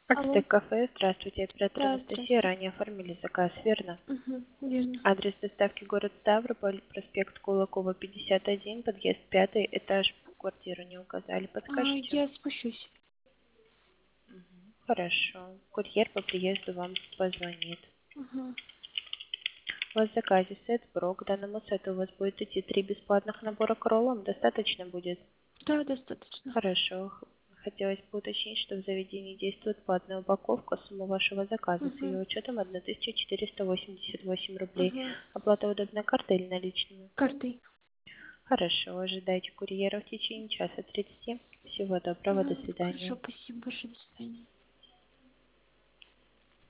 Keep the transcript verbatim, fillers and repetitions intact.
Алло, Ацтек кафе, здравствуйте, оператор да, Анастасия, здравствуйте. ранее оформили заказ, верно? Угу, верно. Адрес доставки город Ставрополь, проспект Кулакова, пятьдесят один, подъезд пятый, этаж, квартиру не указали, А, подскажите? я спущусь. Мгм. Хорошо, курьер по приезду вам позвонит. Угу. У вас в заказе сет Бро, к данному сету у вас будет идти три бесплатных набора к роллам, достаточно будет? Да, достаточно. Хорошо. Х- Хотелось бы уточнить, что в заведении действует платная упаковка. Сумма вашего заказа с Угу. ее учетом тысяча четыреста восемьдесят восемь рублей. Угу. Оплата удобной картой или наличными? Картой. Хорошо. Ожидайте курьера в течение часа тридцати. Всего доброго. До Угу. свидания. Хорошо, спасибо большое. До свидания.